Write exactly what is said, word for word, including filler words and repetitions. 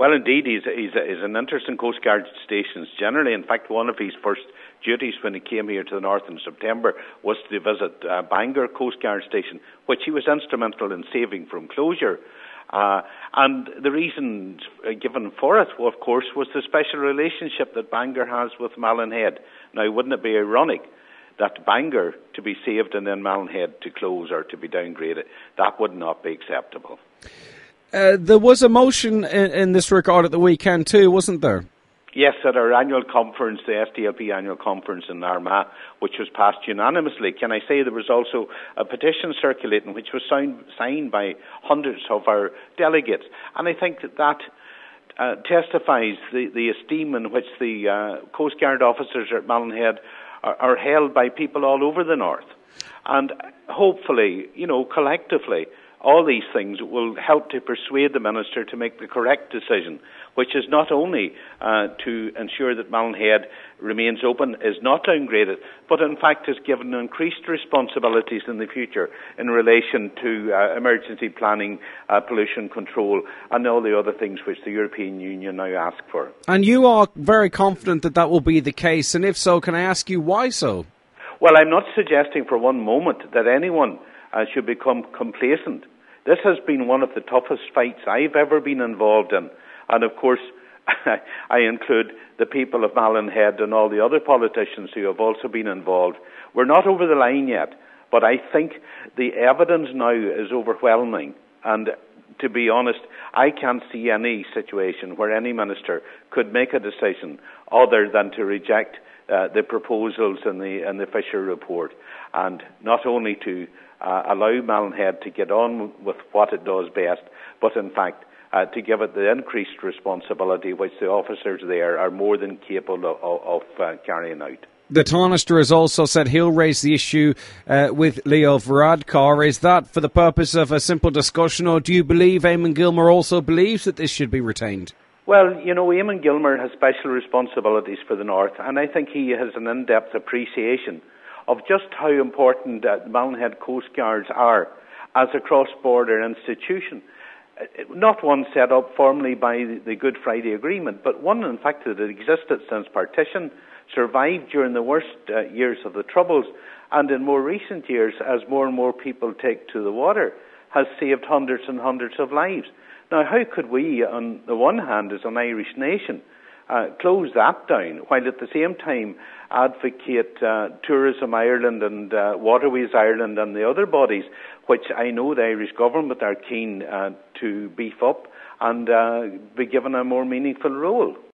Well, indeed, he's, he's, a, he's an interest in Coast Guard stations generally. In fact, one of his first duties when he came here to the north in September was to visit uh, Bangor Coast Guard station, which he was instrumental in saving from closure. Uh, and the reason given for it, well, of course, was the special relationship that Bangor has with Malin Head. Now, wouldn't it be ironic that Bangor to be saved and then Malin Head to close or to be downgraded? That would not be acceptable. Uh, there was a motion in, in this regard at the weekend too, wasn't there? Yes, at our annual conference, the S D L P annual conference in Armagh, which was passed unanimously. Can I say there was also a petition circulating which was signed, signed by hundreds of our delegates. And I think that that uh, testifies the, the esteem in which the uh, Coast Guard officers at Malin Head are, are held by people all over the north. And hopefully, you know, collectively, all these things will help to persuade the Minister to make the correct decision, which is not only uh, to ensure that Malin Head remains open, is not downgraded, but in fact is given increased responsibilities in the future in relation to uh, emergency planning, uh, pollution control, and all the other things which the European Union now ask for. And you are very confident that that will be the case, and if so, can I ask you why so? Well, I'm not suggesting for one moment that anyone uh, should become complacent. This has been one of the toughest fights I've ever been involved in. And of course, I include the people of Malin Head and all the other politicians who have also been involved. We're not over the line yet, but I think the evidence now is overwhelming. And to be honest, I can't see any situation where any minister could make a decision other than to reject uh, the proposals in the, in the Fisher report, and not only to Uh, allow Malin Head to get on with what it does best, but in fact uh, to give it the increased responsibility which the officers there are more than capable of, of uh, carrying out. The Tánaiste has also said he'll raise the issue uh, with Leo Varadkar. Is that for the purpose of a simple discussion, or do you believe Eamon Gilmore also believes that this should be retained? Well, you know, Eamon Gilmore has special responsibilities for the North, and I think he has an in-depth appreciation of just how important uh, Malin Head Coast Guards are as a cross-border institution. Not one set up formally by the Good Friday Agreement, but one, in fact, that existed since partition, survived during the worst uh, years of the Troubles, and in more recent years, as more and more people take to the water, has saved hundreds and hundreds of lives. Now, how could we, on the one hand, as an Irish nation, Uh, close that down, while at the same time advocate uh, Tourism Ireland and uh, Waterways Ireland and the other bodies, which I know the Irish government are keen uh, to beef up and uh, be given a more meaningful role?